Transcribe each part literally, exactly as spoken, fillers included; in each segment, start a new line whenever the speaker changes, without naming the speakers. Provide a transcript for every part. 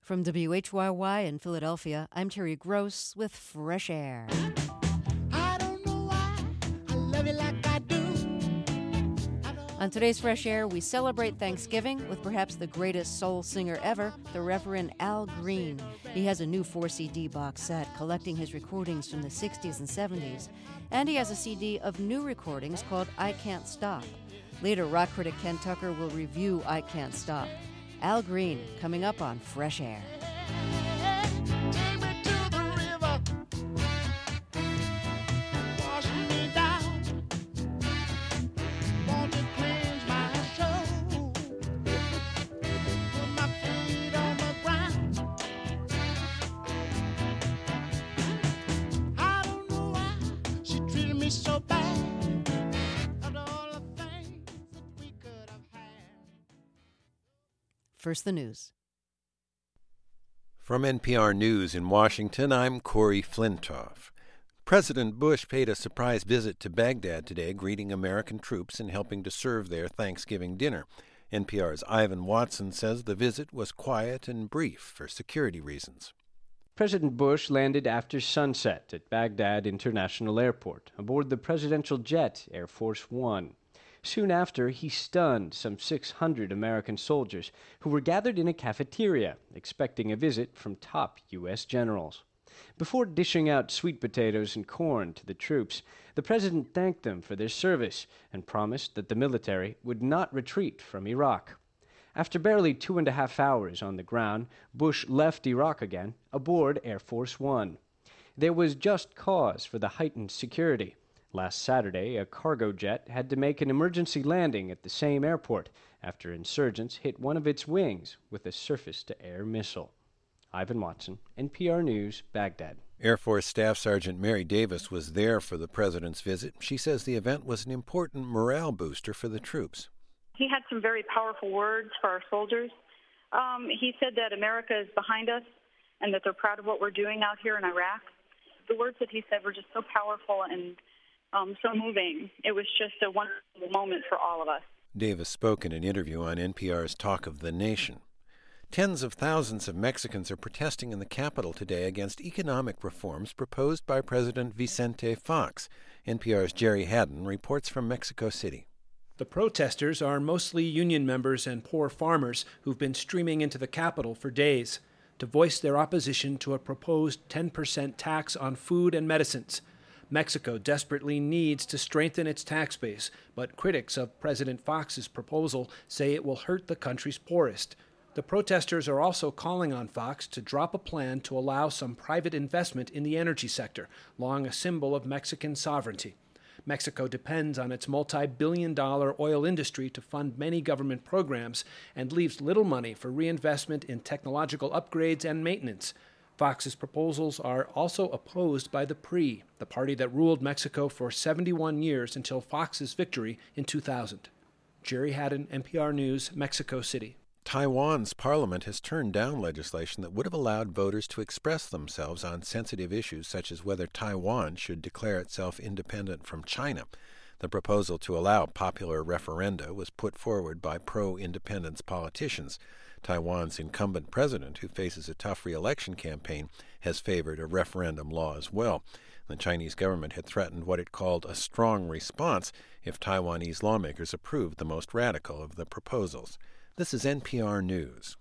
From W H Y Y in Philadelphia, I'm Terry Gross with Fresh Air.
I don't know why I love you like I do.
On today's Fresh Air, we celebrate Thanksgiving with perhaps the greatest soul singer ever, the Reverend Al Green. He has a new four C D box set collecting his recordings from the sixties and seventies. And he has a C D of new recordings called I Can't Stop. Later, rock critic Ken Tucker will review I Can't Stop. Al Green, coming up on Fresh Air.
Take me to the river, wash me down, want to cleanse my soul, put my feet on the ground. I don't know why she treated me so bad, after all the things that we could have had.
First, the news.
From N P R News in Washington, I'm Corey Flintoff. President Bush paid a surprise visit to Baghdad today, greeting American troops and helping to serve their Thanksgiving dinner. N P R's Ivan Watson says the visit was quiet and brief for security reasons.
President Bush landed after sunset at Baghdad International Airport aboard the presidential jet Air Force One. Soon after, he stunned some six hundred American soldiers who were gathered in a cafeteria, expecting a visit from top U S generals. Before dishing out sweet potatoes and corn to the troops, the president thanked them for their service and promised that the military would not retreat from Iraq. After barely two and a half hours on the ground, Bush left Iraq again aboard Air Force One. There was just cause for the heightened security. Last Saturday, a cargo jet had to make an emergency landing at the same airport after insurgents hit one of its wings with a surface-to-air missile. Ivan Watson, N P R News, Baghdad.
Air Force Staff Sergeant Mary Davis was there for the president's visit. She says the event was an important morale booster for the troops.
He had some very powerful words for our soldiers. Um, he said that America is behind us and that they're proud of what we're doing out here in Iraq. The words that he said were just so powerful and Um, so moving. It was just a wonderful moment for all of us.
Davis spoke in an interview on N P R's Talk of the Nation. Tens of thousands of Mexicans are protesting in the capital today against economic reforms proposed by President Vicente Fox. N P R's Jerry Haddon reports from Mexico City.
The protesters are mostly union members and poor farmers who've been streaming into the capital for days to voice their opposition to a proposed ten percent tax on food and medicines. Mexico desperately needs to strengthen its tax base, but critics of President Fox's proposal say it will hurt the country's poorest. The protesters are also calling on Fox to drop a plan to allow some private investment in the energy sector, long a symbol of Mexican sovereignty. Mexico depends on its multi-billion dollar oil industry to fund many government programs and leaves little money for reinvestment in technological upgrades and maintenance. Fox's proposals are also opposed by the P R I, the party that ruled Mexico for seventy-one years until Fox's victory in two thousand. Jerry Haddon, N P R News, Mexico City.
Taiwan's parliament has turned down legislation that would have allowed voters to express themselves on sensitive issues such as whether Taiwan should declare itself independent from China. The proposal to allow popular referenda was put forward by pro-independence politicians. Taiwan's incumbent president, who faces a tough re-election campaign, has favored a referendum law as well. The Chinese government had threatened what it called a strong response if Taiwanese lawmakers approved the most radical of the proposals. This is N P R News.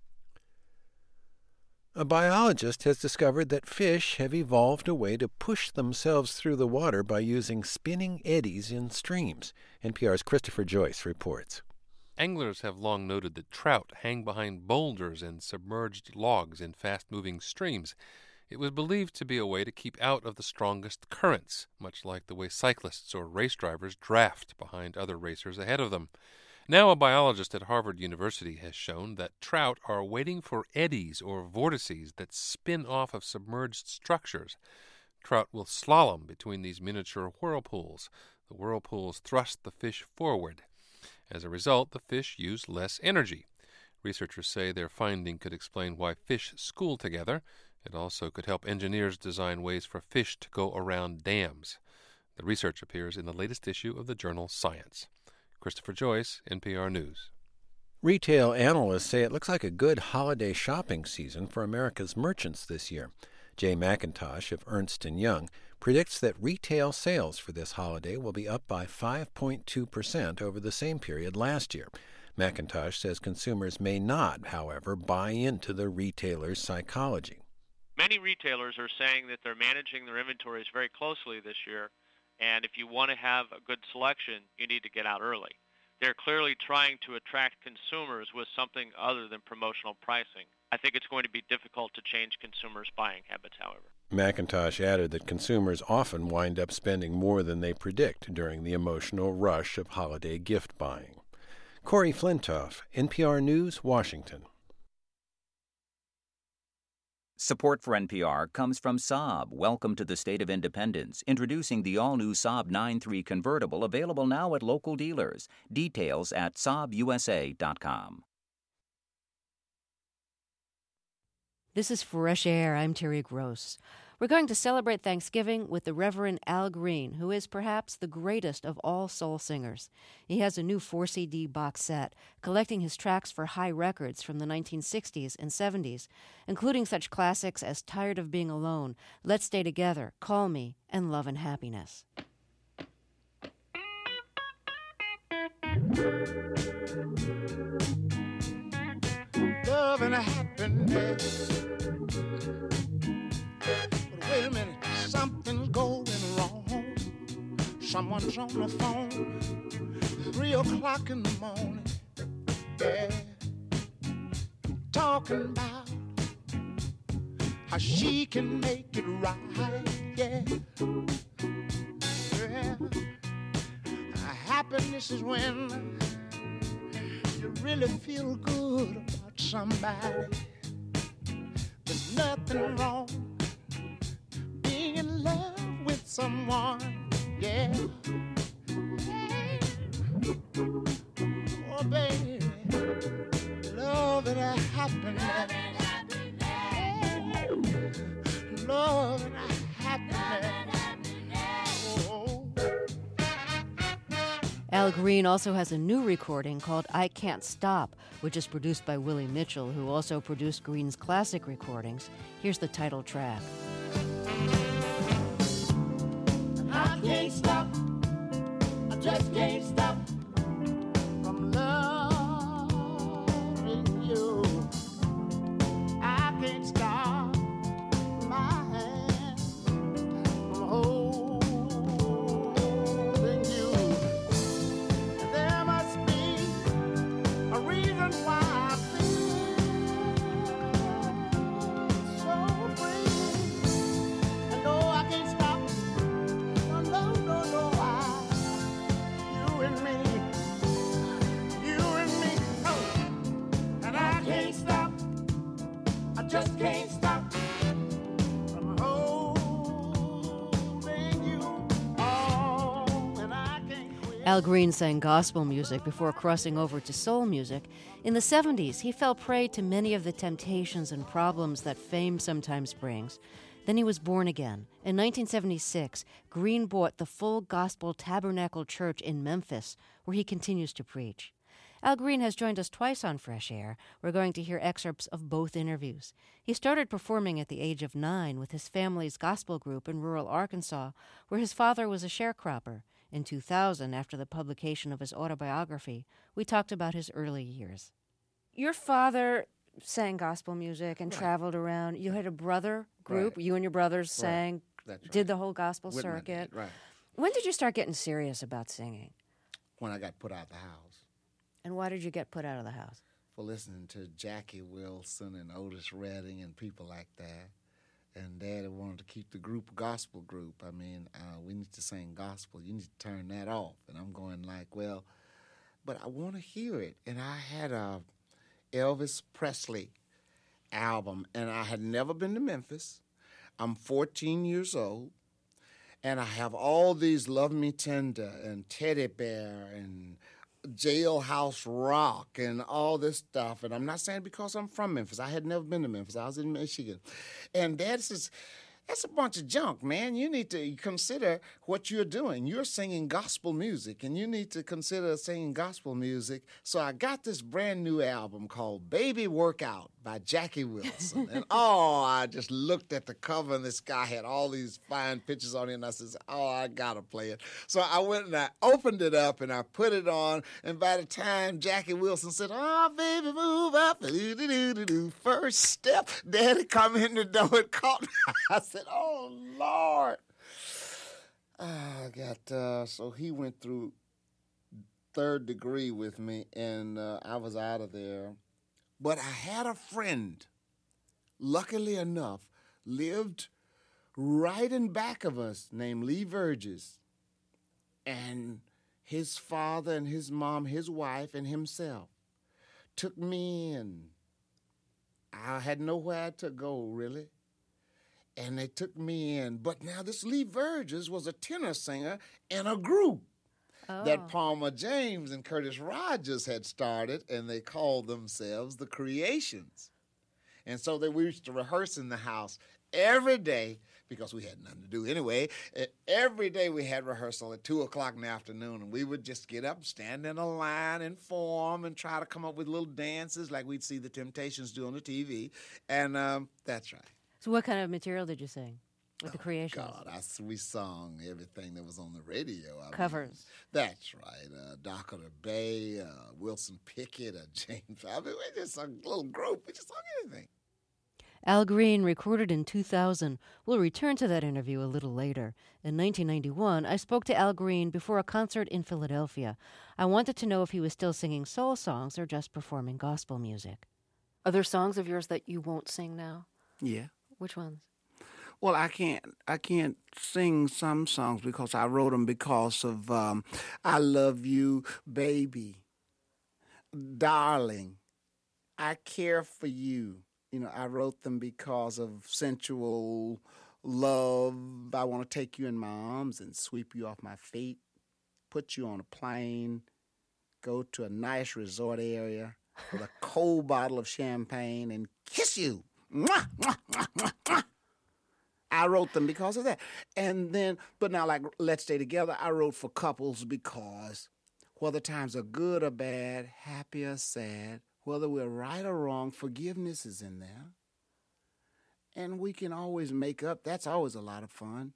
A biologist has discovered that fish have evolved a way to push themselves through the water by using spinning eddies in streams. N P R's Christopher Joyce reports.
Anglers have long noted that trout hang behind boulders and submerged logs in fast-moving streams. It was believed to be a way to keep out of the strongest currents, much like the way cyclists or race drivers draft behind other racers ahead of them. Now a biologist at Harvard University has shown that trout are waiting for eddies or vortices that spin off of submerged structures. Trout will slalom between these miniature whirlpools. The whirlpools thrust the fish forward. As a result, the fish use less energy. Researchers say their finding could explain why fish school together. It also could help engineers design ways for fish to go around dams. The research appears in the latest issue of the journal Science. Christopher Joyce, N P R News.
Retail analysts say it looks like a good holiday shopping season for America's merchants this year. Jay McIntosh of Ernst and Young predicts that retail sales for this holiday will be up by five point two percent over the same period last year. McIntosh says consumers may not, however, buy into the retailer's psychology.
Many retailers are saying that they're managing their inventories very closely this year, and if you want to have a good selection, you need to get out early. They're clearly trying to attract consumers with something other than promotional pricing. I think it's going to be difficult to change consumers' buying habits, however.
McIntosh added that consumers often wind up spending more than they predict during the emotional rush of holiday gift buying. Corey Flintoff, N P R News, Washington.
Support for N P R comes from Saab. Welcome to the state of independence. Introducing the all-new Saab nine three convertible, available now at local dealers. Details at saab u s a dot com.
This is Fresh Air. I'm Terry Gross. We're going to celebrate Thanksgiving with the Reverend Al Green, who is perhaps the greatest of all soul singers. He has a new four C D box set, collecting his tracks for High Records from the nineteen sixties and seventies, including such classics as Tired of Being Alone, Let's Stay Together, Call Me, and Love and Happiness.
Love and happiness. Wait a minute, something's going wrong. Someone's on the phone, three o'clock in the morning. Yeah, talking about how she can make it right. Yeah, yeah. Happiness is when you really feel good about somebody. There's nothing wrong being in love with someone, yeah. Oh, baby, love and a happiness. Love and a happiness. Oh.
Al Green also has a new recording called I Can't Stop, which is produced by Willie Mitchell, who also produced Green's classic recordings. Here's the title track.
I can't stop, I just can't stop from loving you. I can't stop my hand from holding you. There must be a reason why I feel so free. I know I can't stop. No, no, no, I, you and me, you and me, oh, and I can't stop, I just can't stop from holding you, oh, and I can't quit.
Al Green sang gospel music before crossing over to soul music. In the seventies, he fell prey to many of the temptations and problems that fame sometimes brings. Then he was born again. In nineteen seventy-six, Green bought the Full Gospel Tabernacle Church in Memphis, where he continues to preach. Al Green has joined us twice on Fresh Air. We're going to hear excerpts of both interviews. He started performing at the age of nine with his family's gospel group in rural Arkansas, where his father was a sharecropper. In two thousand, after the publication of his autobiography, we talked about his early years. Your father sang gospel music and right. traveled around. You had a brother group. Right. You and your brothers sang, right. That's right. Did the whole gospel Whitman circuit.
Did, right.
When did you start getting serious about singing?
When I got put out of the house.
And why did you get put out of the house?
For listening to Jackie Wilson and Otis Redding and people like that. And Daddy wanted to keep the group a gospel group. I mean, uh, we need to sing gospel. You need to turn that off. And I'm going like, well, but I want to hear it. And I had a Elvis Presley album, and I had never been to Memphis. I'm fourteen years old, and I have all these Love Me Tender and Teddy Bear and Jailhouse Rock and all this stuff. And I'm not saying because I'm from Memphis. I had never been to Memphis. I was in Michigan. And Dad says, That's a bunch of junk, man. You need to consider what you're doing. You're singing gospel music, and you need to consider singing gospel music. So I got this brand new album called Baby Workout by Jackie Wilson. And, oh, I just looked at the cover, and this guy had all these fine pictures on it, and I said, oh, I got to play it. So I went and I opened it up, and I put it on, and by the time Jackie Wilson said, oh, baby, move up, do-do-do-do-do, first step, Daddy come in the door and caught me. I said, oh, Lord. I got, uh, so he went through third degree with me, and uh, I was out of there. But I had a friend, luckily enough, lived right in back of us, named Lee Verges. And his father and his mom, his wife, and himself took me in. I had nowhere to go, really. And they took me in. But now this Lee Verges was a tenor singer in a group oh. that Palmer James and Curtis Rogers had started, and they called themselves the Creations. And so they, we used to rehearse in the house every day because we had nothing to do anyway. Every day we had rehearsal at two o'clock in the afternoon, and we would just get up, stand in a line and form and try to come up with little dances like we'd see the Temptations do on the T V. And um, that's right.
So what kind of material did you sing with oh, the Creations?
God, I, we sung everything that was on the radio. I
Covers.
Mean, that's right. Uh, Doctor Bay, uh, Wilson Pickett, uh, James. I mean, we just sung a little group. We just sung anything.
Al Green, recorded in two thousand. We'll return to that interview a little later. In nineteen ninety-one, I spoke to Al Green before a concert in Philadelphia. I wanted to know if he was still singing soul songs or just performing gospel music. Are there songs of yours that you won't sing now?
Yeah.
Which ones?
Well, I can't I can't sing some songs because I wrote them because of um, I Love You, Baby, Darling, I Care for You. You know, I wrote them because of sensual love. I want to take you in my arms and sweep you off my feet, put you on a plane, go to a nice resort area with a cold bottle of champagne and kiss you. Mwah, mwah, mwah, mwah, mwah. I wrote them because of that. And then, but now like Let's Stay Together, I wrote for couples because whether times are good or bad, happy or sad, whether we're right or wrong, forgiveness is in there. And we can always make up. That's always a lot of fun.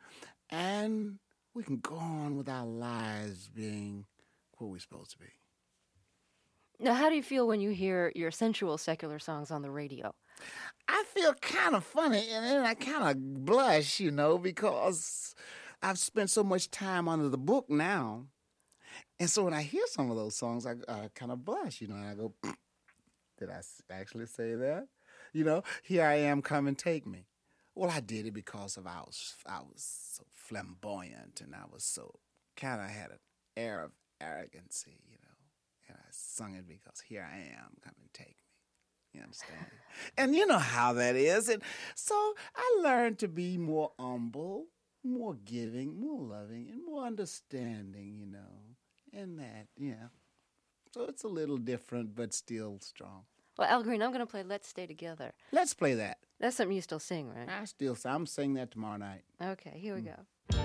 And we can go on with our lives being what we're supposed to be.
Now, how do you feel when you hear your sensual secular songs on the radio?
I feel kind of funny, and then I kind of blush, you know, because I've spent so much time under the book now. And so when I hear some of those songs, I, I kind of blush, you know, and I go, did I actually say that? You know, here I am, come and take me. Well, I did it because of I was, I was so flamboyant, and I was so, kind of had an air of arrogancy, you know, and I sung it because here I am, come and take me. You understand? And you know how that is. And so I learned to be more humble, more giving, more loving, and more understanding, you know. And that, yeah. So it's a little different, but still strong.
Well, Al Green, I'm going to play Let's Stay Together.
Let's play that.
That's something you still sing, right?
I still I'm singing that tomorrow night.
Okay, here we mm. go.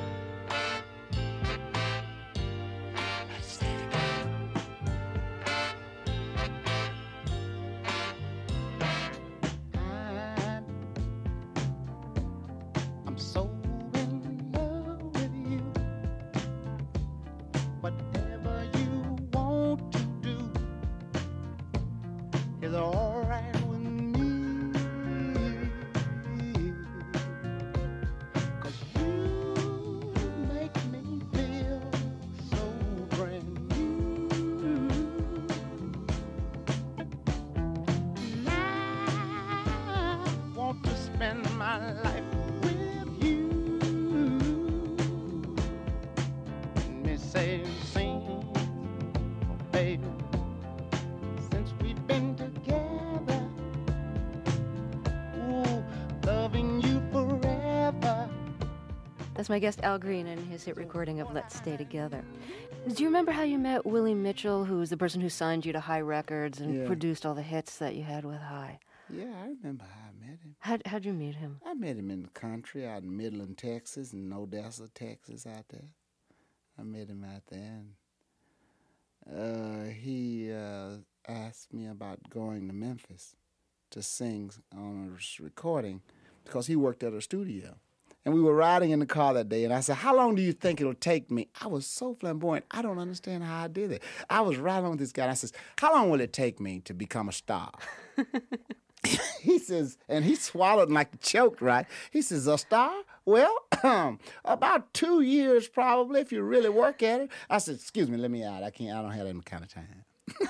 That's my guest, Al Green, and his hit recording of Let's Stay Together. Do you remember how you met Willie Mitchell, who was the person who signed you to High Records and yeah. produced all the hits that you had with High?
Yeah, I remember how I met him.
How'd, how'd you meet him?
I met him in the country out in Midland, Texas, and Odessa, Texas, out there. I met him out there, and uh, he uh, asked me about going to Memphis to sing on a recording because he worked at a studio. And we were riding in the car that day, and I said, how long do you think it'll take me? I was so flamboyant, I don't understand how I did it. I was riding with this guy, and I says, how long will it take me to become a star? He says, and he swallowed like a choke, right? He says, a star? Well, about two years probably if you really work at it. I said, excuse me, let me out. I can't, I don't have that kind of time.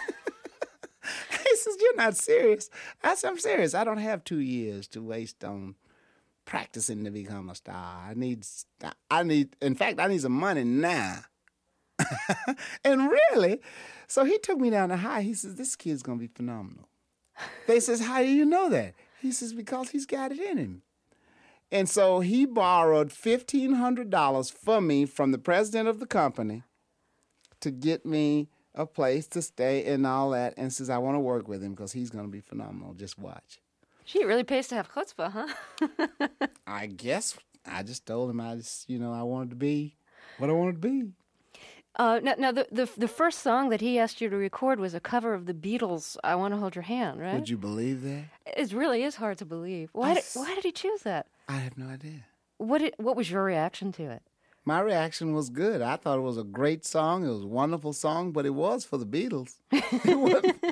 He says, you're not serious. I said, I'm serious. I don't have two years to waste on practicing to become a star. I need, I need, in fact, I need some money now. And really, so he took me down the high. He says, this kid's going to be phenomenal. They says, how do you know that? He says, because he's got it in him. And so he borrowed fifteen hundred dollars from me from the president of the company to get me a place to stay and all that, and says, I want to work with him because he's going to be phenomenal. Just watch.
Gee, it really pays to have chutzpah, huh?
I guess I just told him I just, you know, I wanted to be what I wanted to be.
Uh, now, now the, the the first song that he asked you to record was a cover of the Beatles' "I Want to Hold Your Hand," right?
Would you believe that?
It really is hard to believe. Why did, why did he choose that?
I have no idea.
What did, what was your reaction to it?
My reaction was good. I thought it was a great song. It was a wonderful song, but it was for the Beatles. It wasn't.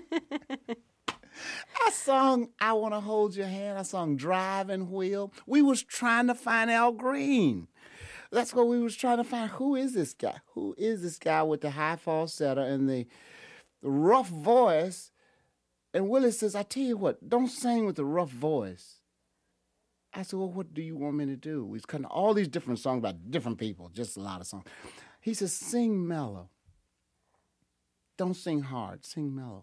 I sung "I Want to Hold Your Hand." I sung "Driving Wheel." We was trying to find Al Green. That's what we was trying to find. Who is this guy? Who is this guy with the high falsetto and the, the rough voice? And Willie says, I tell you what, don't sing with the rough voice. I said, well, what do you want me to do? We was cutting all these different songs about different people, just a lot of songs. He says, sing mellow. Don't sing hard, sing mellow.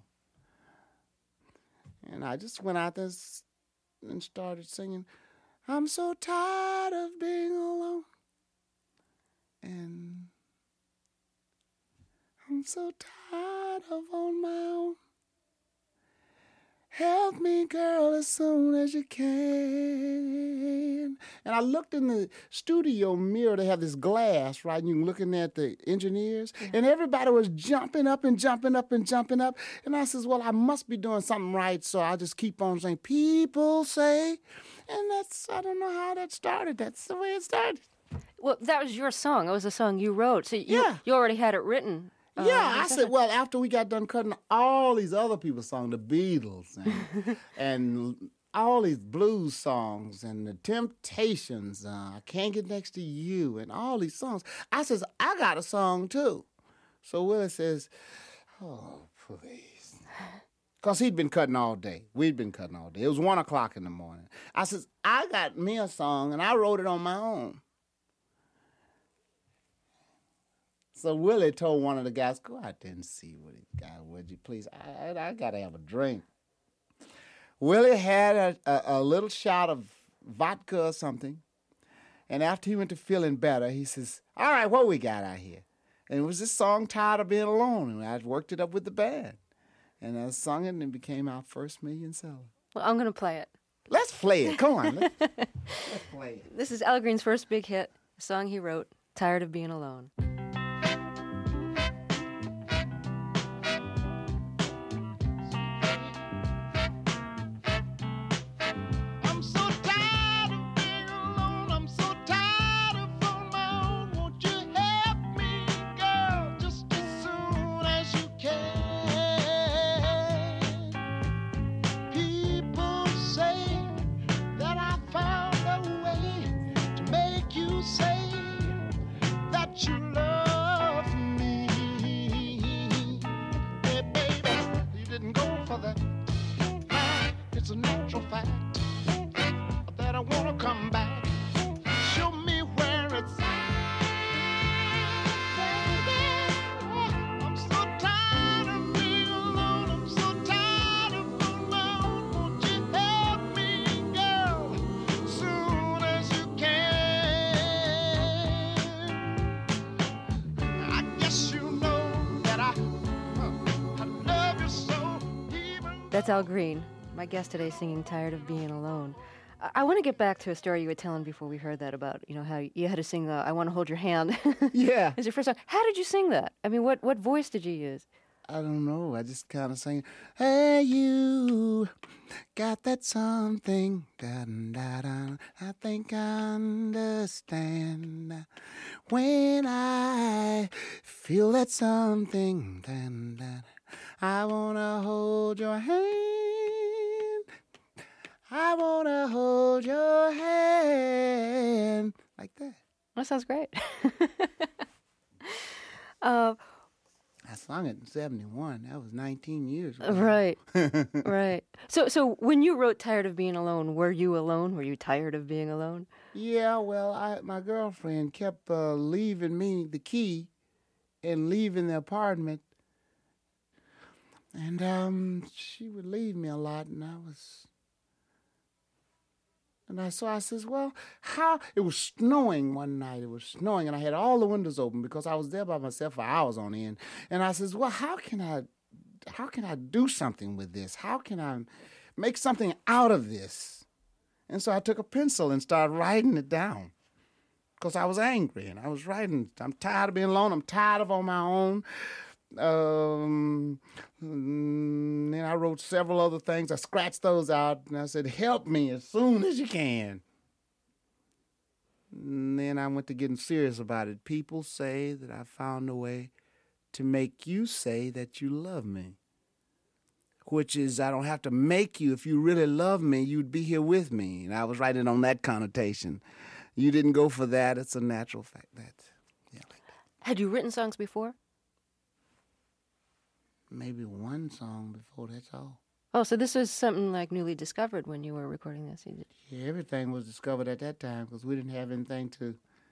And I just went out there and started singing, I'm so tired of being alone. And I'm so tired of on my own. Help me, girl, as soon as you can. And I looked in the studio mirror. They have this glass, right? And you're looking at the engineers. Yeah. And everybody was jumping up and jumping up and jumping up. And I says, well, I must be doing something right. So I just keep on saying, people say. And that's, I don't know how that started. That's the way it started.
Well, that was your song. It was a song you wrote. So you,
yeah.
you already had it written.
Uh, yeah, I said, well, after we got done cutting all these other people's songs, the Beatles and, and all these blues songs and the Temptations, uh, I Can't Get Next to You, and all these songs, I says, I got a song too. So Willie says, oh, please. Because he'd been cutting all day. We'd been cutting all day. It was one o'clock in the morning. I says, I got me a song, and I wrote it on my own. So Willie told one of the guys, go out there and see what he got, would you please? I, I, I got to have a drink. Willie had a, a, a little shot of vodka or something, and after he went to feeling better, he says, all right, what we got out here? And it was this song, Tired of Being Alone, and I worked it up with the band. And I sung it, and it became our first million seller.
Well, I'm going to play it.
Let's play it. Come on. Let's, let's play it.
This is Al Green's first big hit, a song he wrote, Tired of Being Alone. That's Al Green, my guest today singing Tired of Being Alone. I, I want to get back to a story you were telling before we heard that about, you know, how you had to sing uh, I Want to Hold Your Hand.
Yeah.
It's your first song. How did you sing that? I mean, what, what voice did you use?
I don't know. I just kind of sang, hey, you got that something, da da da. I think I understand when I feel that something, da da. I wanna hold your hand. I wanna hold your hand, like that.
That sounds great. uh,
I sung it in seventy-one. That was nineteen years ago.
Right, right. So, so when you wrote "Tired of Being Alone," were you alone? Were you tired of being alone?
Yeah, well, I my girlfriend kept uh, leaving me the key and leaving the apartment, and um, she would leave me a lot, and I was. And I so I says, well, how? It was snowing one night. It was snowing, and I had all the windows open because I was there by myself for hours on end. And I says, well, how can I, how can I do something with this? How can I make something out of this? And so I took a pencil and started writing it down because I was angry, and I was writing. I'm tired of being alone. I'm tired of on my own. Um, then I wrote several other things. I scratched those out, and I said, help me as soon as you can. And then I went to getting serious about it. People say that I found a way to make you say that you love me, which is I don't have to make you. If you really love me, you'd be here with me. And I was writing on that connotation. You didn't go for that. It's a natural fact. That's, yeah, like that.
Had you written songs before?
Maybe one song before, that's all.
Oh, so this was something like newly discovered when you were recording this?
Yeah, everything was discovered at that time because we didn't have anything to,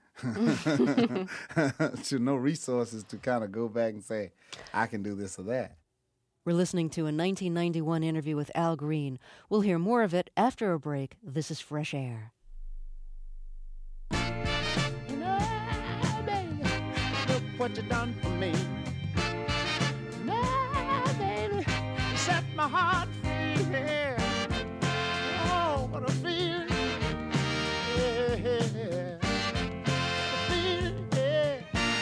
to no resources to kind of go back and say, I can do this or that.
We're listening to a nineteen ninety-one interview with Al Green. We'll hear more of it after a break. This is Fresh Air.
You know, baby, look what you done for me. Set my heart free, yeah. Oh, what a feeling, yeah. A feeling, yeah.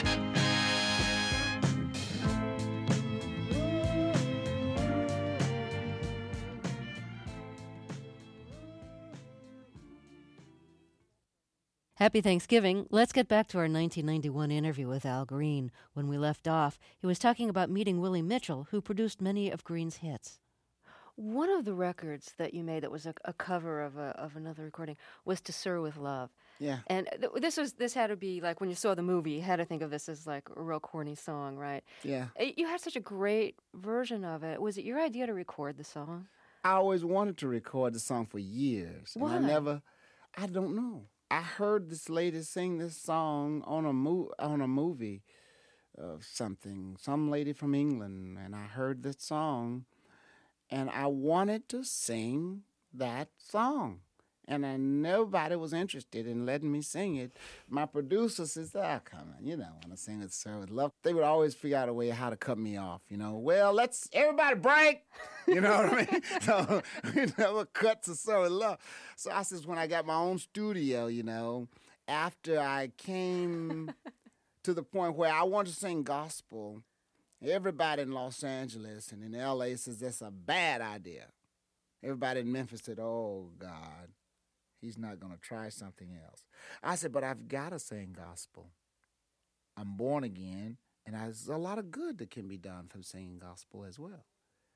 Happy Thanksgiving. Let's get back to our nineteen ninety-one interview with Al Green. When we left off, he was talking about meeting Willie Mitchell, who produced many of Green's hits. One of the records that you made that was a, a cover of a, of another recording was "To Sir with Love."
Yeah.
And th- this was this had to be like when you saw the movie, you had to think of this as like a real corny song, right?
Yeah.
You had such a great version of it. Was it your idea to record the song?
I always wanted to record the song for years.
Why?
And I never, I don't know. I heard this lady sing this song on a mo- on a movie of something, some lady from England, and I heard this song, and I wanted to sing that song. And I, nobody was interested in letting me sing it. My producer says, oh, come on, you don't want to sing it, Sir with Love. They would always figure out a way how to cut me off, you know. Well, let's, everybody break, you know what I mean? So we never cut to Sir with Love. So I says, when I got my own studio, you know, after I came to the point where I wanted to sing gospel, everybody in Los Angeles and in L A says that's a bad idea. Everybody in Memphis said, oh, God. He's not going to try something else. I said, but I've got to sing gospel. I'm born again, and there's a lot of good that can be done from singing gospel as well.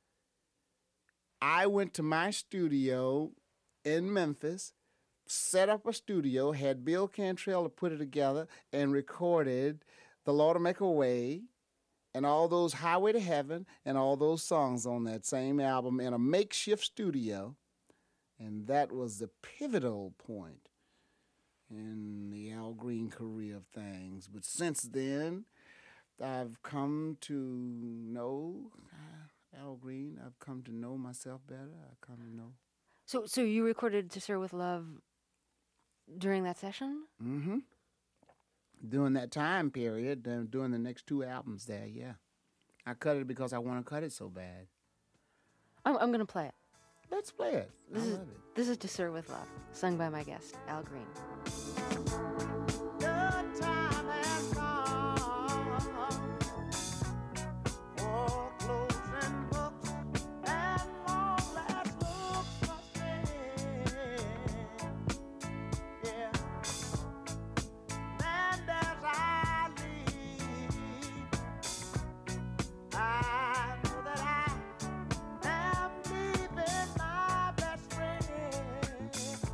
I went to my studio in Memphis, set up a studio, had Bill Cantrell to put it together, and recorded The Lord Will Make a Way and all those Highway to Heaven and all those songs on that same album in a makeshift studio. And that was the pivotal point in the Al Green career of things. But since then, I've come to know uh, Al Green. I've come to know myself better. I've come to know.
So so you recorded To Sir with Love during that session?
Mm-hmm. During that time period, uh, during the next two albums there, yeah. I cut it because I want to cut it so bad.
I'm, I'm going to play it.
Let's play it.
This
I
is,
love it.
This is To Sir with Love. sung by my guest, Al Green.
The time has come for closing books and long last looks must end. Yeah. And as I leave, I know that I am leaving my best friend.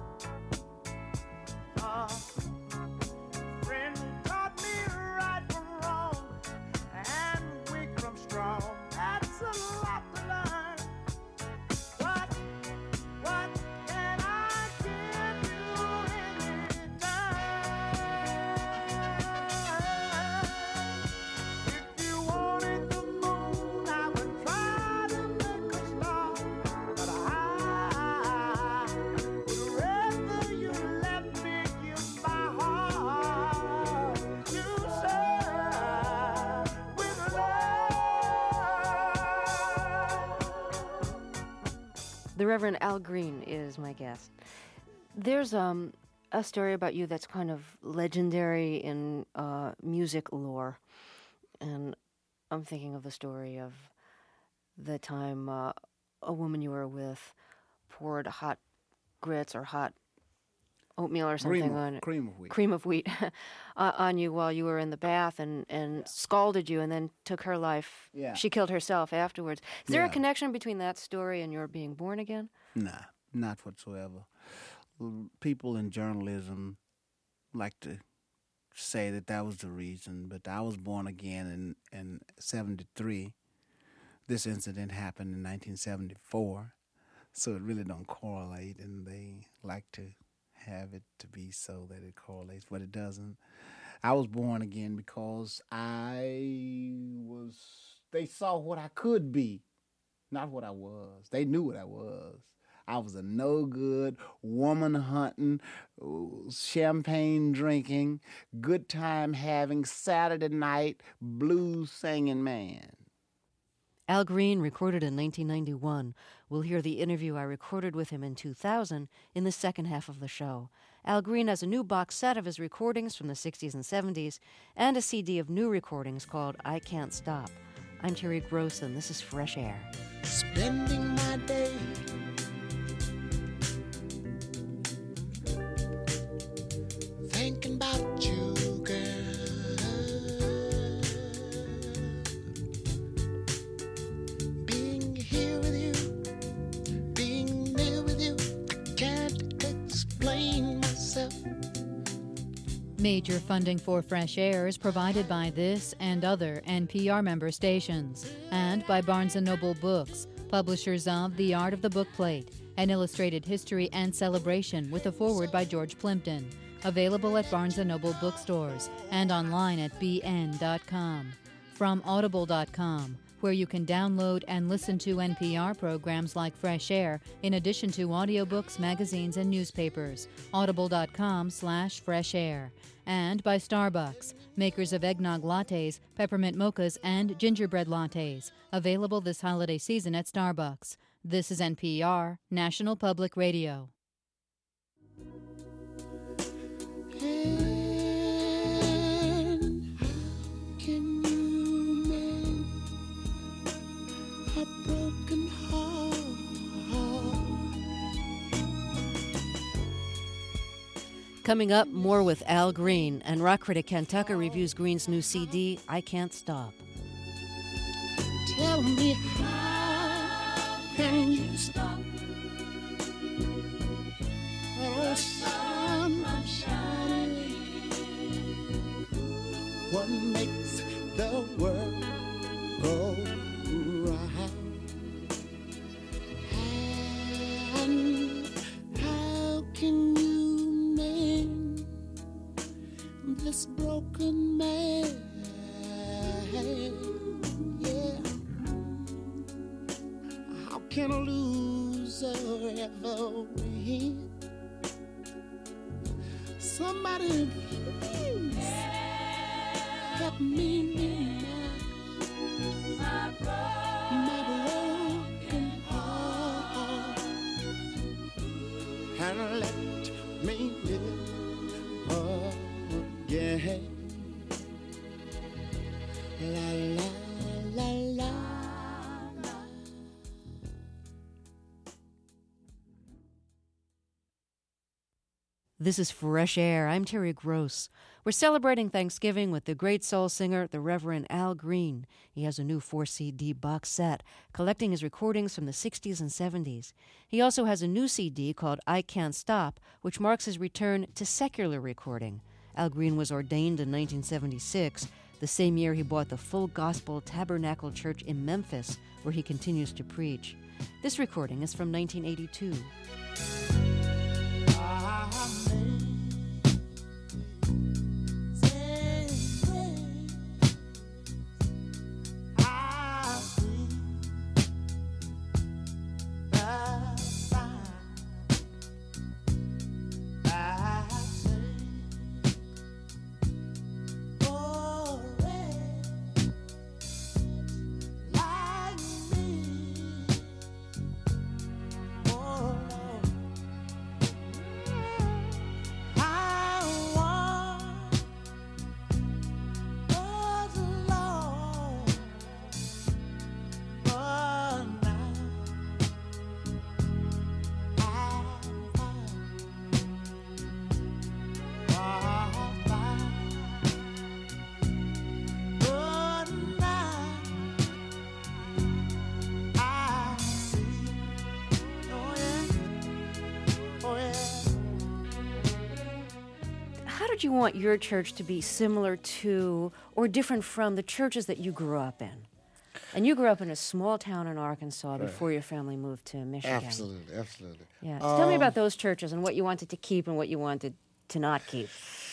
Uh, friend who taught me right from wrong and weak from strong. That's a lot to learn. What, what can I give you in return? If you wanted the moon, I would try to make a star. But I would rather you let me give my heart to serve with love.
The Reverend Al Green is my guest. There's um, a story about you that's kind of legendary in uh, music lore. And I'm thinking of the story of the time uh, a woman you were with poured hot grits or hot oatmeal or something
Cream of-
on
cream of wheat.
cream of wheat uh, on you while you were in the bath and, and scalded you and then took her life.
Yeah.
She killed herself afterwards. Is there a
Yeah.
connection between that story and your being born again?
Nah, not whatsoever. L- People in journalism like to say that that was the reason, but I was born again in, in seventy-three. This incident happened in nineteen seventy-four, so it really don't correlate, and they like to have it to be so that it correlates, but it doesn't. I was born again because I was, they saw what I could be, not what I was. They knew what I was. I was a no good, woman hunting, uh, champagne drinking, good time having, Saturday night blues singing man.
Al Green, recorded in nineteen ninety-one. We'll hear the interview I recorded with him in two thousand in the second half of the show. Al Green has a new box set of his recordings from the sixties and seventies and a C D of new recordings called I Can't Stop. I'm Terry Gross, and this is Fresh Air.
Spending my day thinking about you, girl. Being here with you, being there with you, I can't explain myself.
Major funding for Fresh Air is provided by this and other N P R member stations, and by Barnes and Noble Books, publishers of The Art of the Bookplate, an illustrated history and celebration with a foreword by George Plimpton, available at Barnes and Noble bookstores and online at b n dot com. From audible dot com, where you can download and listen to N P R programs like Fresh Air, in addition to audiobooks, magazines, and newspapers. audible dot com slash fresh air. And by Starbucks, makers of eggnog lattes, peppermint mochas, and gingerbread lattes, available this holiday season at Starbucks. This is N P R, National Public Radio.
And how can you mend a broken heart?
Coming up, more with Al Green, and rock critic Ken Tucker reviews Green's new C D, I Can't Stop.
Tell me how can you stop? Oh, sun from shining. What makes the world go round? And how can you mend this broken man? Yeah. How can a loser ever win? Somebody please help me mend my, my broken heart. and let me live again. La la la la.
This is Fresh Air. I'm Terry Gross. We're celebrating Thanksgiving with the great soul singer, the Reverend Al Green. He has a new four C D box set, collecting his recordings from the sixties and seventies. He also has a new C D called I Can't Stop, which marks his return to secular recording. Al Green was ordained in nineteen seventy-six, the same year he bought the Full Gospel Tabernacle Church in Memphis, where he continues to preach. This recording is from nineteen eighty-two. How did you want your church to be similar to or different from the churches that you grew up in? And you grew up in a small town in Arkansas
Right.
before your family moved to Michigan.
Absolutely, absolutely.
Yeah. So tell me
Um,
about those churches and what you wanted to keep and what you wanted to not keep.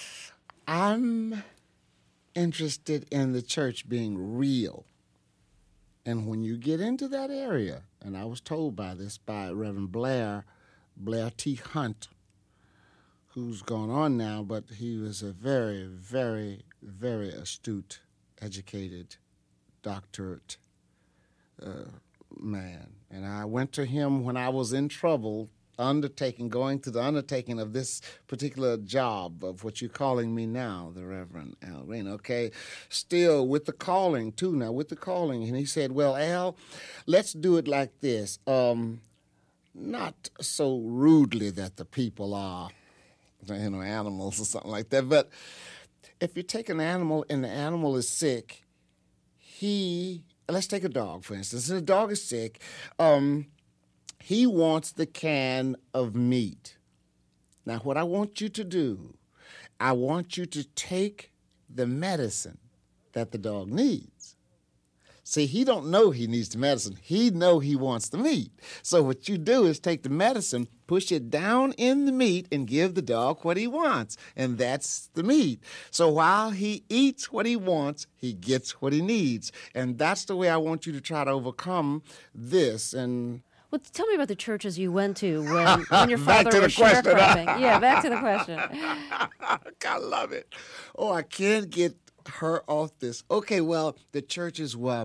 I'm interested in the church being real. And when you get into that area, and I was told by this by Reverend Blair, Blair T. Hunt, who's gone on now, but he was a very, very, very astute, educated, doctorate uh, man. And I went to him when I was in trouble, undertaking, going to the undertaking of this particular job of what you're calling me now, the Reverend Al Green, okay? Still with the calling, too, now with the calling. And he said, well, Al, let's do it like this. Um, not so rudely that the people are, you know, animals or something like that. But if you take an animal and the animal is sick, he, let's take a dog, for instance. And the dog is sick. Um, he wants the can of meat. Now, what I want you to do, I want you to take the medicine that the dog needs. See, he don't know he needs the medicine. He know he wants the meat. So what you do is take the medicine, push it down in the meat, and give the dog what he wants. And that's the meat. So while he eats what he wants, he gets what he needs. And that's the way I want you to try to overcome this. And
Well, tell me about the churches you went to when, when your
Back
father
to the
was
question.
sharecropping. Yeah, back to the question.
I love it. Oh, I can't get her off this. Okay, well, the churches were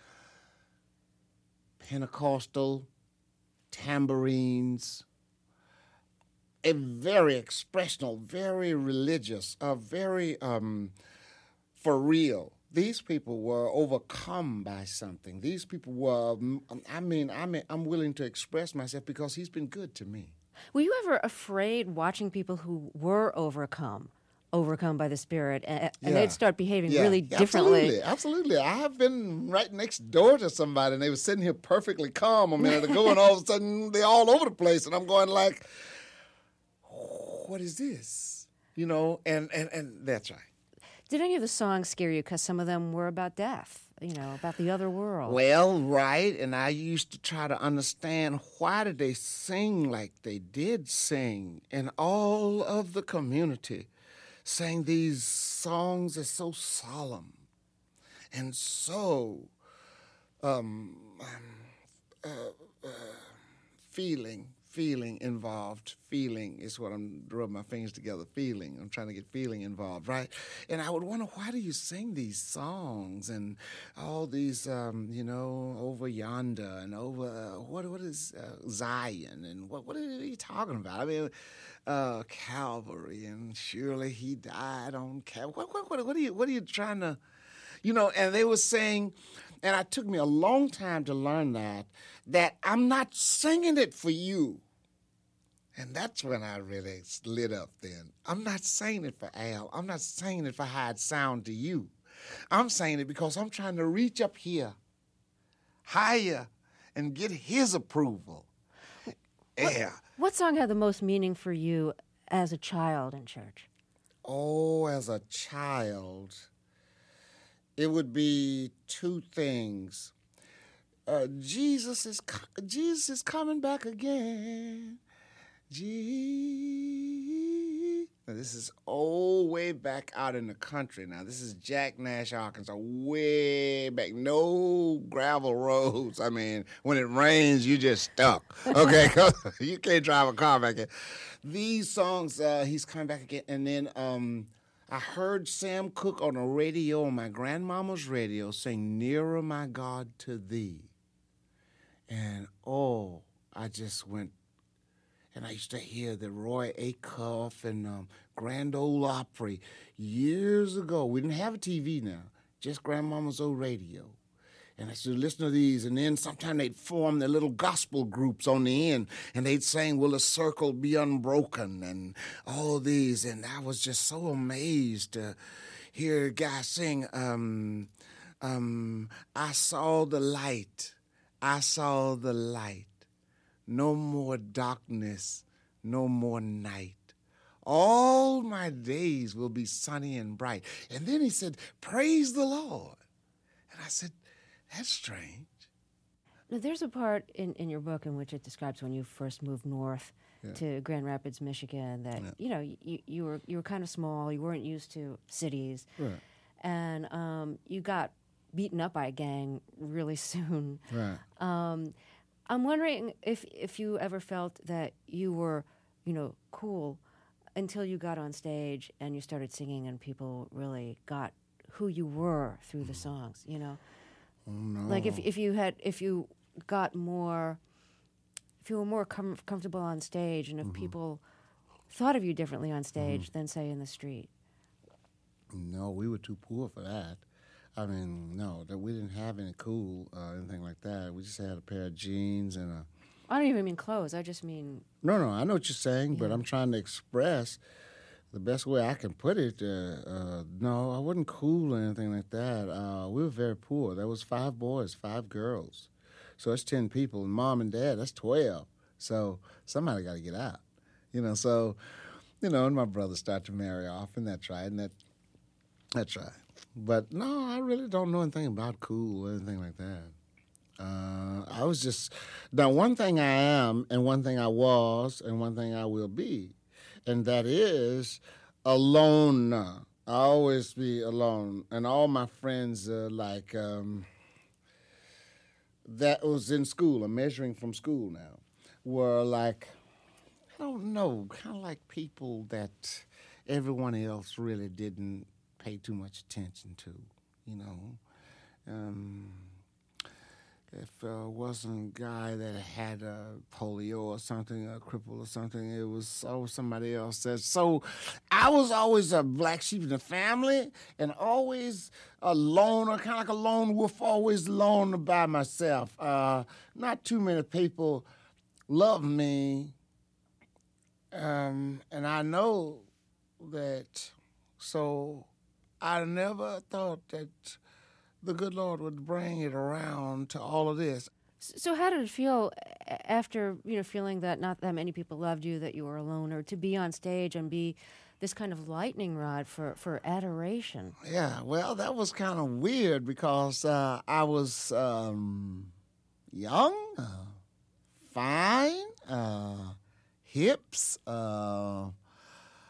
Pentecostal, tambourines, a very expressional, very religious, uh, very um, for real. These people were overcome by something. These people were, I mean, I mean, I'm willing to express myself because he's been good to me.
Were you ever afraid watching people who were overcome, overcome by the Spirit, and, and
Yeah.
they'd start behaving
Yeah,
really differently?
Absolutely, absolutely. I have been right next door to somebody, and they were sitting here perfectly calm a minute ago, and all of a sudden they're all over the place, and I'm going like, what is this? You know, and, and, and that's right.
Did any of the songs scare you? Because some of them were about death, you know, about the other world.
Well, right, and I used to try to understand why did they sing like they did sing, and all of the community sang these songs that's so solemn and so um, uh, uh, feeling, feeling involved. Feeling is what I'm rubbing my fingers together. Feeling. I'm trying to get feeling involved, right? And I would wonder, why do you sing these songs and all these, um, you know, over yonder and over uh, what what is uh, Zion and what what are you talking about? I mean, uh, Calvary and surely He died on Calvary. What what what, what are you what are you trying to, you know? And they were saying. And it took me a long time to learn that, that I'm not singing it for you. And that's when I really lit up then. I'm not saying it for Al. I'm not saying it for how it sounds to you. I'm saying it because I'm trying to reach up here, higher, and get his approval. Yeah.
What, what song had the most meaning for you as a child in church?
Oh, as a child... It would be two things. Uh, Jesus is Jesus is coming back again. Je- now, this is all way back out in the country. Now, this is Jack Nash, Arkansas, way back. No gravel roads. I mean, when it rains, you just stuck. Okay, 'cause you can't drive a car back here. These songs, uh, he's coming back again, and then. Um, I heard Sam Cooke on the radio, on my grandmama's radio, sing Nearer, My God, to Thee. And, oh, I just went, and I used to hear the Roy Acuff and um, Grand Ole Opry years ago. We didn't have a T V now, just grandmama's old radio. And I used to listen to these, and then sometimes they'd form their little gospel groups on the end, and they'd sing, Will the Circle Be Unbroken, and all these. And I was just so amazed to hear a guy sing, um, um, I saw the light, I saw the light, no more darkness, no more night. All my days will be sunny and bright. And then he said, praise the Lord. And I said, that's strange.
Now, there's a part in, in your book in which it describes when you first moved north yeah. to Grand Rapids, Michigan, that, yeah. you know, you, you were you were kind of small, you weren't used to cities,
right.
and um, you got beaten up by a gang really soon.
Right.
Um, I'm wondering if, if you ever felt that you were, you know, cool until you got on stage and you started singing and people really got who you were through mm. the songs, you know?
Oh, no.
Like if if you had if you got more, if you were more com- comfortable on stage, and if mm-hmm. people thought of you differently on stage mm-hmm. than say in the street.
No, we were too poor for that. I mean, no, that we didn't have any cool uh, anything like that. We just had a pair of jeans and a.
I don't even mean clothes. I just mean.
No, no, I know what you're saying, yeah. but I'm trying to express. The best way I can put it, uh, uh, no, I wasn't cool or anything like that. Uh, we were very poor. There was five boys, five girls. So that's ten people. And mom and dad, that's twelve. So somebody got to get out. You know, so, you know, and my brothers start to marry off, and that's right, and that, that's right. But, no, I really don't know anything about cool or anything like that. Uh, I was just, now one thing I am, and one thing I was, and one thing I will be, and that is alone. I always be alone. And all my friends are like, um, that was in school, I'm measuring from school now, were like, I don't know, kind of like people that everyone else really didn't pay too much attention to, you know. Um, If it uh, wasn't a guy that had uh, polio or something, a cripple or something, it was always somebody else. That, so I was always a black sheep in the family and always a loner, kind of like a lone wolf, always alone by myself. Uh, not too many people love me, um, and I know that, so I never thought that the good Lord would bring it around to all of this.
So how did it feel after, you know, feeling that not that many people loved you, that you were alone, or to be on stage and be this kind of lightning rod for, for adoration?
Yeah, well, that was kind of weird because uh, I was um, young, uh, fine, uh, hips, uh,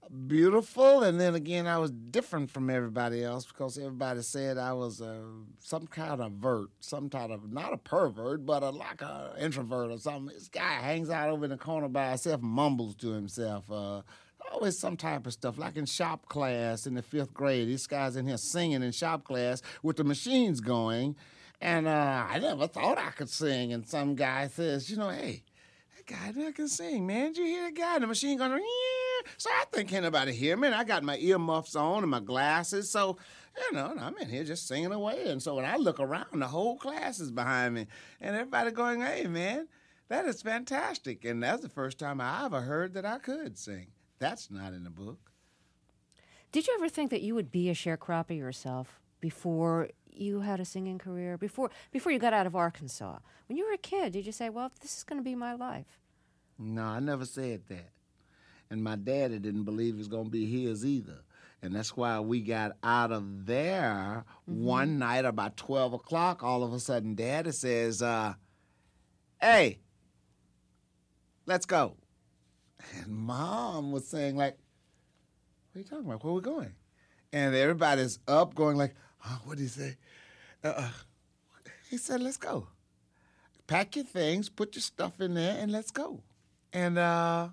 beautiful, and then again, I was different from everybody else because everybody said I was uh, some kind of vert, some kind of, not a pervert, but a, like an introvert or something. This guy hangs out over in the corner by himself, mumbles to himself. Uh, always some type of stuff, like in shop class in the fifth grade. This guy's in here singing in shop class with the machines going, and uh, I never thought I could sing, and some guy says, you know, hey, that guy there can sing, man. Did you hear that guy? The machine going, yeah. So I think can't nobody hear me, and I got my earmuffs on and my glasses, so, you know, I'm in here just singing away. And so when I look around, the whole class is behind me, and everybody going, hey, man, that is fantastic. And that's the first time I ever heard that I could sing. That's not in the book.
Did you ever think that you would be a sharecropper yourself before you had a singing career, before before you got out of Arkansas? When you were a kid, did you say, well, this is going to be my life?
No, I never said that. And my daddy didn't believe it was going to be his either. And that's why we got out of there mm-hmm. one night about twelve o'clock. All of a sudden, Daddy says, uh, hey, let's go. And Mom was saying, like, what are you talking about? Where are we going? And everybody's up going like, oh, what did he say? Uh-uh. He said, let's go. Pack your things, put your stuff in there, and let's go. And uh,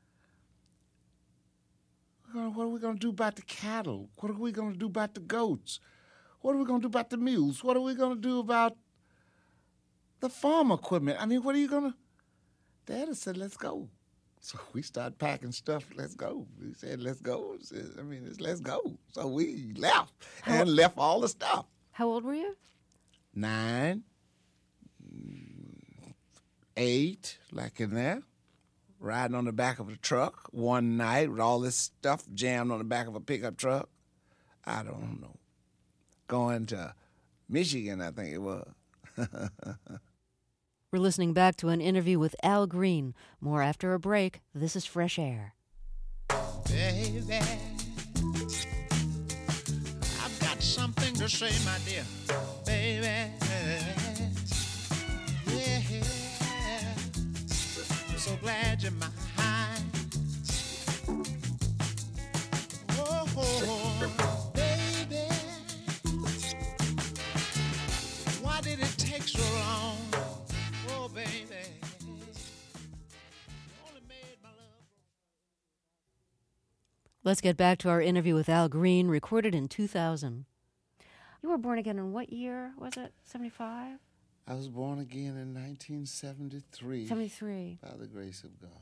what are we going to do about the cattle? What are we going to do about the goats? What are we going to do about the mules? What are we going to do about the farm equipment? I mean, what are you going to... Daddy said, let's go. So we started packing stuff. Let's go. We said, let's go. Said, I mean, it's, let's go. So we left How and left all the stuff.
How old were you?
Nine, eight, like in there. Riding on the back of a truck one night with all this stuff jammed on the back of a pickup truck. I don't know. Going to Michigan, I think it was.
We're listening back to an interview with Al Green. More after a break. This is Fresh Air.
Baby, I've got something to say, my dear. Baby, yeah. I'm so glad you're mine. Oh, oh, baby, why did it take so long? Oh, baby.
Let's get back to our interview with Al Green, recorded in two thousand. You were born again in what year was it? seventy-five?
I was born again in nineteen seventy-three.
seventy-three.
By the grace of God.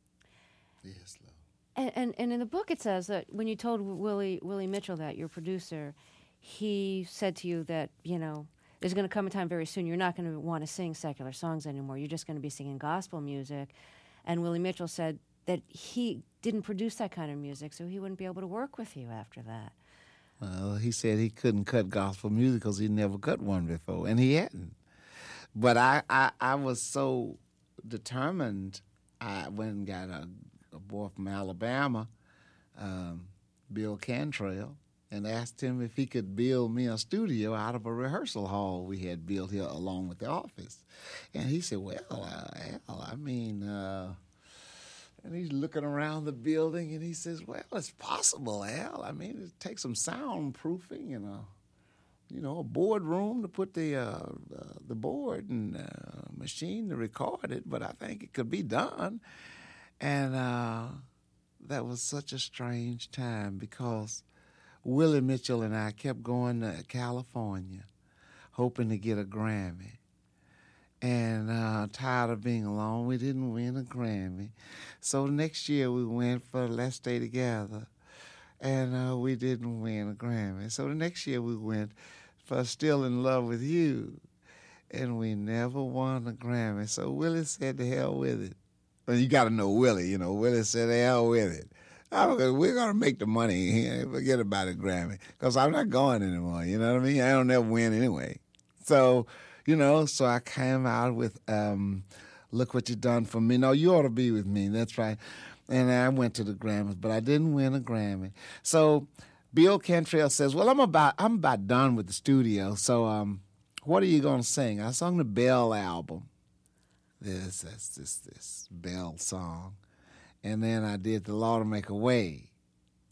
Yes, Lord.
And, and and in the book it says that when you told Willie Willie Mitchell, that your producer, he said to you that, you know, there's going to come a time very soon you're not going to want to sing secular songs anymore. You're just going to be singing gospel music. And Willie Mitchell said that he didn't produce that kind of music, so he wouldn't be able to work with you after that.
Well, he said he couldn't cut gospel music because he never cut one before, and he hadn't. But I, I, I was so determined. I went and got a, a boy from Alabama, um, Bill Cantrell, and asked him if he could build me a studio out of a rehearsal hall we had built here along with the office. And he said, well, uh, Al, I mean... Uh, And he's looking around the building, and he says, well, it's possible, Al. I mean, it takes some soundproofing and a, you know, a board room to put the uh, uh, the board and uh, machine to record it, but I think it could be done. And uh, that was such a strange time because Willie Mitchell and I kept going to California, hoping to get a Grammy. And uh, tired of being alone, we didn't win a Grammy. So next year we went for Let's Stay Together, and uh, we didn't win a Grammy. So the next year we went for Still in Love with You, and we never won a Grammy. So Willie said, to hell with it. Well, you got to know Willie, you know. Willie said, to hell with it. I'm gonna, we're going to make the money here. Forget about a Grammy, because I'm not going anymore, you know what I mean? I don't ever win anyway. So... You know, so I came out with, um, Look What You Done For Me. No, You Ought to Be With Me. That's right. And I went to the Grammys, but I didn't win a Grammy. So Bill Cantrell says, well, I'm about I'm about done with the studio, so um, what are you going to sing? I sung the Bell album. This, this, this, this Bell song. And then I did The Law to Make a Way.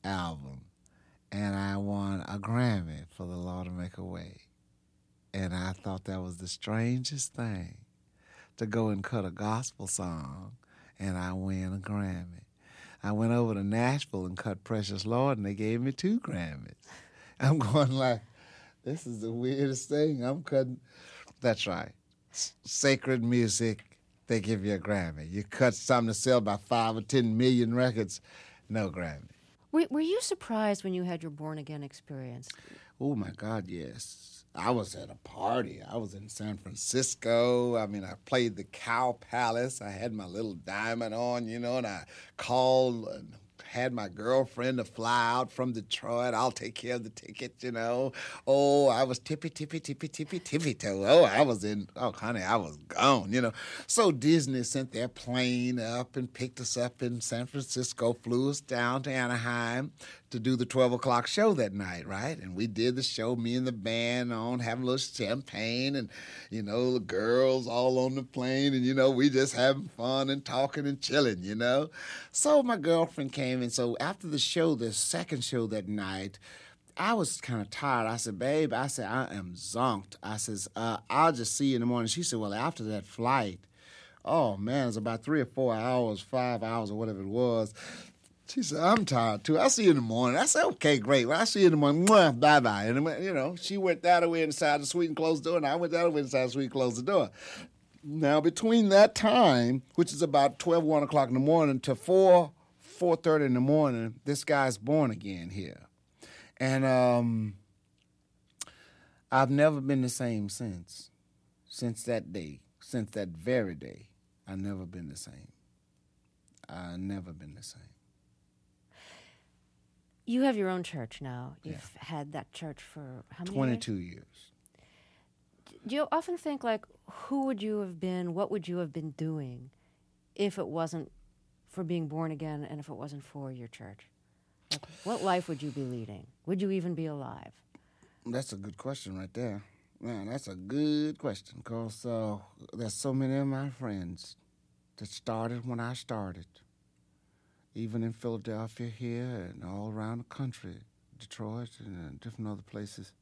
album, and I won a Grammy for The Lord to Make a Way. And I thought that was the strangest thing, to go and cut a gospel song, and I win a Grammy. I went over to Nashville and cut Precious Lord, and they gave me two Grammys. I'm going like, this is the weirdest thing. I'm cutting. That's right. S- sacred music, they give you a Grammy. You cut something to sell about five or ten million records, no Grammy.
Were, were you surprised when you had your born-again experience?
Oh, my God, yes. I was at a party. I was in San Francisco. I mean, I played the Cow Palace. I had my little diamond on, you know, and I called and had my girlfriend to fly out from Detroit. I'll take care of the ticket, you know. Oh, I was tippy, tippy, tippy, tippy, tippy toe. Oh, I was in, oh, honey, I was gone, you know. So Disney sent their plane up and picked us up in San Francisco, flew us down to Anaheim to do the twelve o'clock show that night, right? And we did the show, me and the band on, having a little champagne and, you know, the girls all on the plane and, you know, we just having fun and talking and chilling, you know? So my girlfriend came, and so after the show, the second show that night, I was kind of tired. I said, babe, I said, I am zonked. I says, uh, I'll just see you in the morning. She said, well, after that flight, oh, man, it's about three or four hours, five hours or whatever it was. She said, I'm tired, too. I'll see you in the morning. I said, okay, great. Well, I'll see you in the morning. Mwah, bye-bye. And, you know, she went that way inside the suite and closed the door, and I went that way inside the suite and closed the door. Now, between that time, which is about twelve, one o'clock in the morning, to four, four thirty in the morning, this guy's born again here. And um, I've never been the same since, since that day, since that very day. I've never been the same. I've never been the same.
You have your own church now. You've yeah. had that church for how many
twenty-two
years?
years.
Do you often think, like, who would you have been, what would you have been doing if it wasn't for being born again and if it wasn't for your church? Like, what life would you be leading? Would you even be alive?
That's a good question right there. Man, that's a good question, because uh, there's so many of my friends that started when I started. Even in Philadelphia here and all around the country, Detroit and uh, different other places.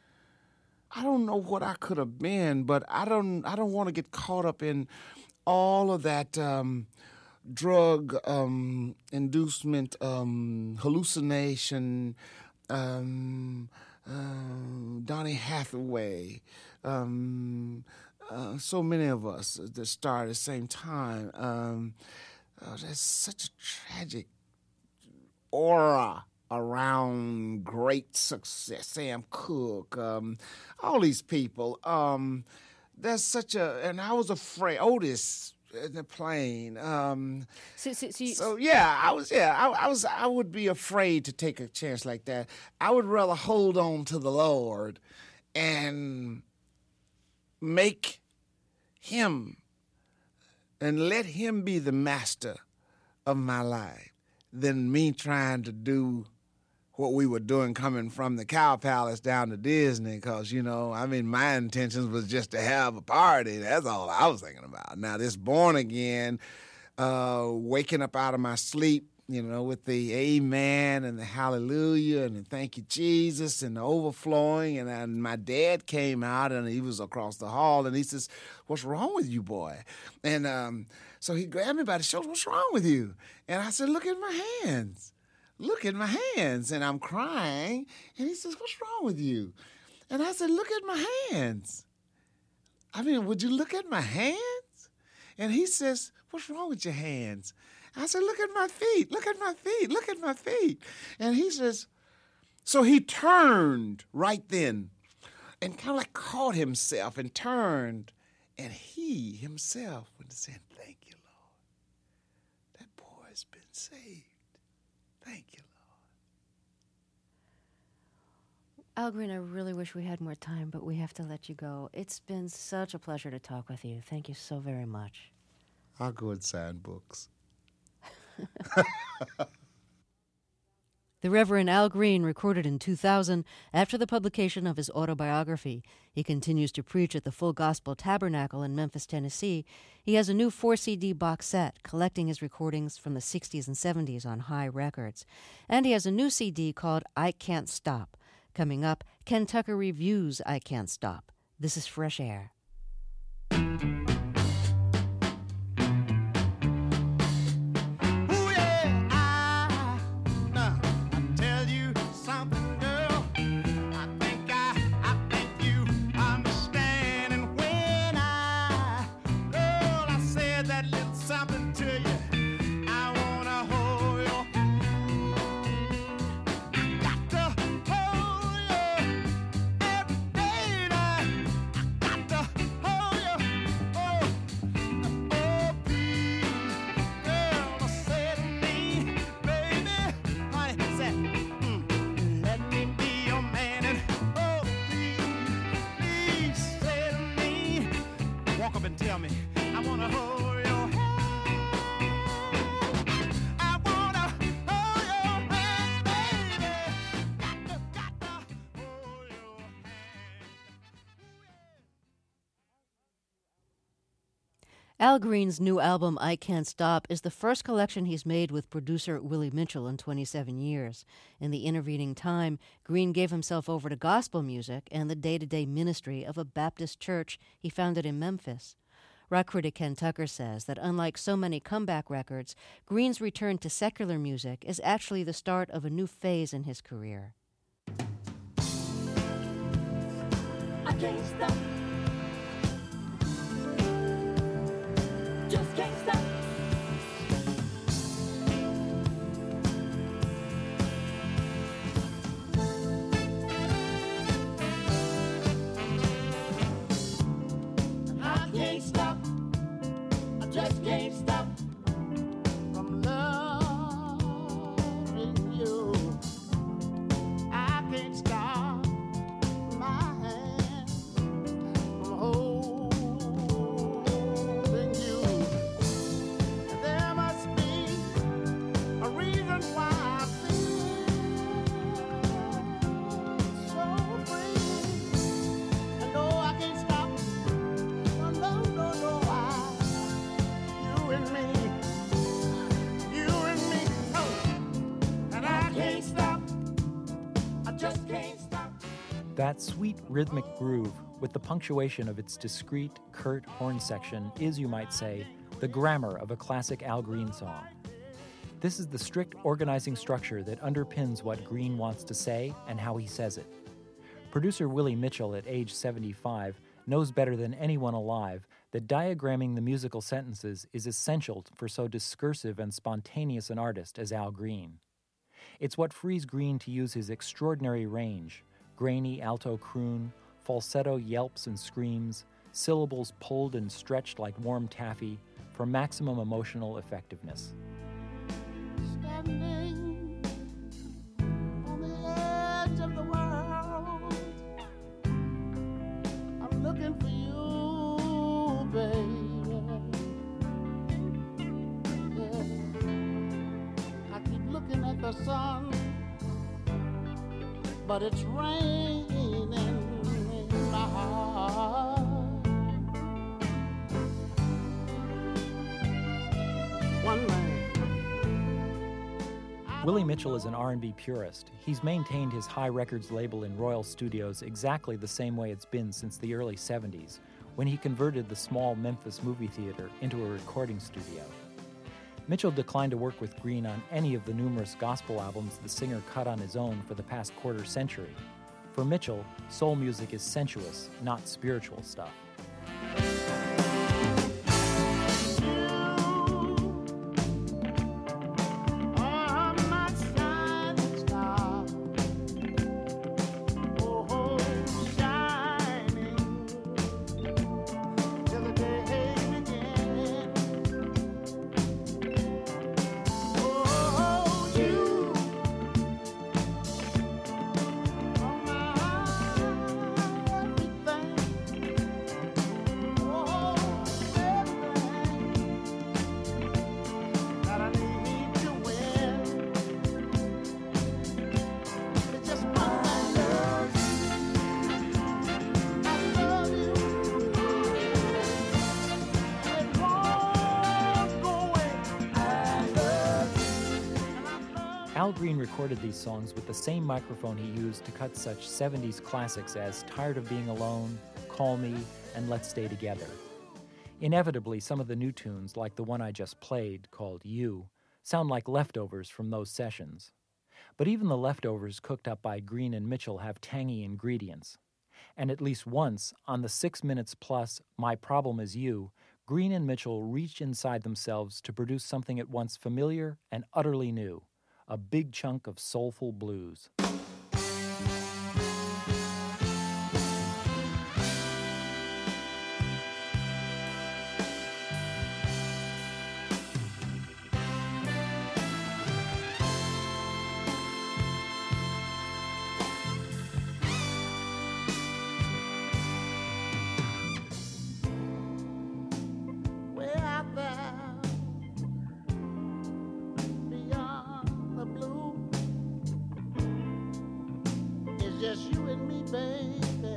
I don't know what I could have been, but I don't I don't want to get caught up in all of that um, drug um, inducement, um, hallucination, um, uh, Donny Hathaway, um, uh, so many of us that started at the same time. Um, Oh, there's such a tragic aura around great success. Sam Cooke, um, all these people. Um, there's such a, and I was afraid. Otis in the plane. Um,
so, so, so, you,
so yeah, I was. Yeah, I, I was. I would be afraid to take a chance like that. I would rather hold on to the Lord and make Him. And let Him be the master of my life than me trying to do what we were doing coming from the Cow Palace down to Disney, because, you know, I mean, my intentions was just to have a party. That's all I was thinking about. Now, this born again, uh, waking up out of my sleep, you know, with the amen and the hallelujah and the thank you, Jesus, and the overflowing. And, and my dad came out, and he was across the hall, and he says, what's wrong with you, boy? And um, so he grabbed me by the shoulder, what's wrong with you? And I said, look at my hands. Look at my hands. And I'm crying. And he says, what's wrong with you? And I said, look at my hands. I mean, would you look at my hands? And he says, what's wrong with your hands? I said, look at my feet, look at my feet, look at my feet. And he says, so he turned right then and kind of like caught himself and turned. And he himself went and said, thank you, Lord. That boy's been saved. Thank you,
Lord. Al Green, I really wish we had more time, but we have to let you go. It's been such a pleasure to talk with you. Thank you so very much.
I'll go and sign books.
The Reverend Al Green recorded in two thousand after the publication of his autobiography. He continues to preach at the Full Gospel Tabernacle in Memphis, Tennessee. He has a new four C D box set collecting his recordings from the sixties and seventies on High Records. And he has a new C D called I Can't Stop. Coming up, Ken Tucker reviews I Can't Stop. This is Fresh Air. Al Green's new album, I Can't Stop, is the first collection he's made with producer Willie Mitchell in twenty-seven years. In the intervening time, Green gave himself over to gospel music and the day-to-day ministry of a Baptist church he founded in Memphis. Rock critic Ken Tucker says that unlike so many comeback records, Green's return to secular music is actually the start of a new phase in his career.
I can't stop. Just can't stop. I can't stop. I just can't stop from loving you. I can't stop my hand from holding you. There must be a reason why I feel so free. I know I can't stop. No, no, no, no. I, you and me, you and me. Oh, and I can't stop. I just can't stop.
That sweet rhythmic groove, with the punctuation of its discreet, curt horn section, is, you might say, the grammar of a classic Al Green song. This is the strict organizing structure that underpins what Green wants to say and how he says it. Producer Willie Mitchell, at age seventy-five, knows better than anyone alive that diagramming the musical sentences is essential for so discursive and spontaneous an artist as Al Green. It's what frees Green to use his extraordinary range, grainy alto croon, falsetto yelps and screams, syllables pulled and stretched like warm taffy, for maximum emotional effectiveness.
Standing on the edge of the world, I'm looking for you, baby. Yeah. I keep looking at the sun, but it's raining in my heart. One man.
Willie Mitchell is an R and B purist. He's maintained his High Records label in Royal Studios exactly the same way it's been since the early seventies, when he converted the small Memphis movie theater into a recording studio. Mitchell declined to work with Green on any of the numerous gospel albums the singer cut on his own for the past quarter century. For Mitchell, soul music is sensuous, not spiritual stuff. Al Green recorded these songs with the same microphone he used to cut such seventies classics as Tired of Being Alone, Call Me, and Let's Stay Together. Inevitably, some of the new tunes, like the one I just played, called You, sound like leftovers from those sessions. But even the leftovers cooked up by Green and Mitchell have tangy ingredients. And at least once, on the six minutes plus My Problem Is You, Green and Mitchell reach inside themselves to produce something at once familiar and utterly new, a big chunk of soulful blues.
Just you and me, baby.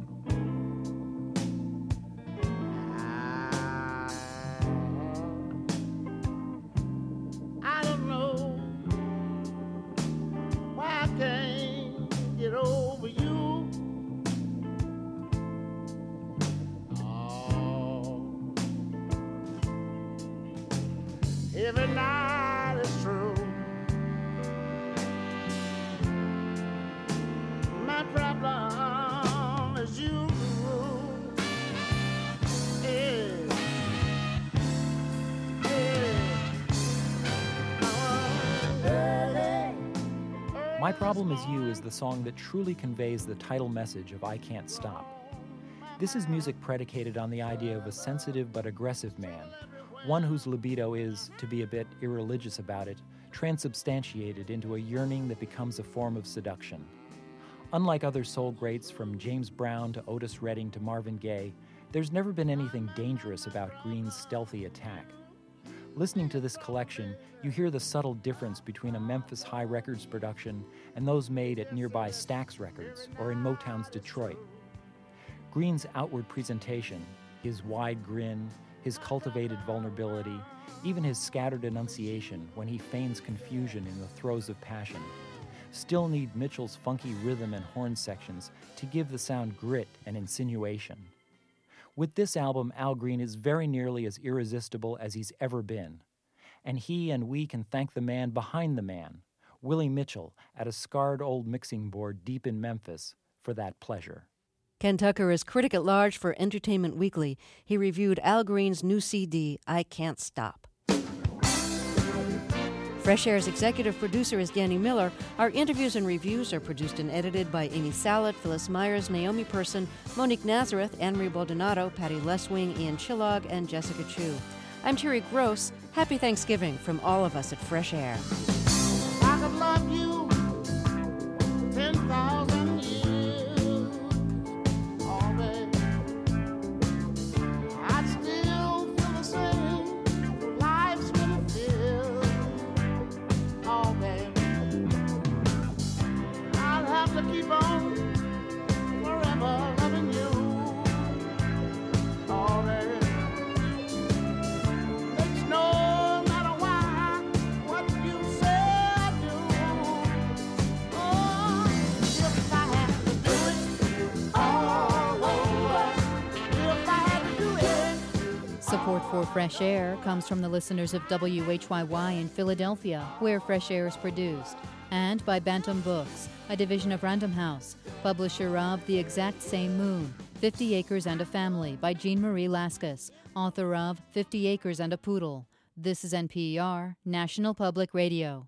I, I don't know why I can't get over you. Oh, every night is true. My problem is you. Yeah. Yeah.
My Problem Is You is the song that truly conveys the title message of I Can't Stop. This is music predicated on the idea of a sensitive but aggressive man, one whose libido is, to be a bit irreligious about it, transubstantiated into a yearning that becomes a form of seduction. Unlike other soul greats from James Brown to Otis Redding to Marvin Gaye, there's never been anything dangerous about Green's stealthy attack. Listening to this collection, you hear the subtle difference between a Memphis High Records production and those made at nearby Stax Records or in Motown's Detroit. Green's outward presentation, his wide grin, his cultivated vulnerability, even his scattered enunciation when he feigns confusion in the throes of passion, still need Mitchell's funky rhythm and horn sections to give the sound grit and insinuation. With this album, Al Green is very nearly as irresistible as he's ever been. And he and we can thank the man behind the man, Willie Mitchell, at a scarred old mixing board deep in Memphis, for that pleasure.
Ken Tucker is critic at large for Entertainment Weekly. He reviewed Al Green's new C D, I Can't Stop. Fresh Air's executive producer is Danny Miller. Our interviews and reviews are produced and edited by Amy Salet, Phyllis Myers, Naomi Person, Monique Nazareth, Anne-Marie Baldonado, Patty Leswing, Ian Chillog, and Jessica Chu. I'm Terry Gross. Happy Thanksgiving from all of us at Fresh Air.
I could love you ten thousand years, oh baby. I'd still feel the same. Life's been filled. Oh, baby, I'll have to keep on forever loving you. Oh, baby, it's no matter why, what you say or do. Oh, if I had to do it all over, if I had to do it.
Support for Fresh Air comes from the listeners of W H Y Y in Philadelphia, where Fresh Air is produced, and by Bantam Books, a division of Random House, publisher of The Exact Same Moon, Fifty Acres and a Family by Jean Marie Laskus, author of Fifty Acres and a Poodle. This is N P R, National Public Radio.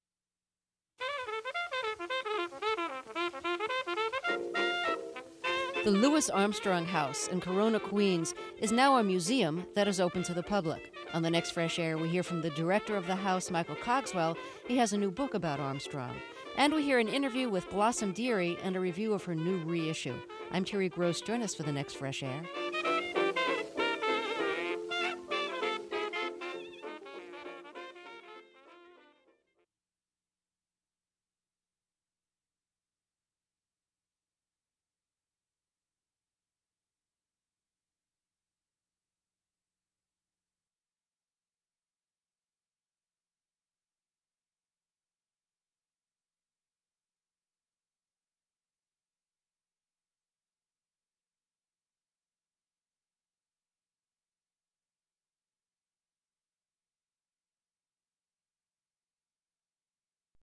The Louis Armstrong House in Corona, Queens, is now a museum that is open to the public. On the next Fresh Air, we hear from the director of the house, Michael Cogswell. He has a new book about Armstrong. And we hear an interview with Blossom Dearie and a review of her new reissue. I'm Terry Gross. Join us for the next Fresh Air.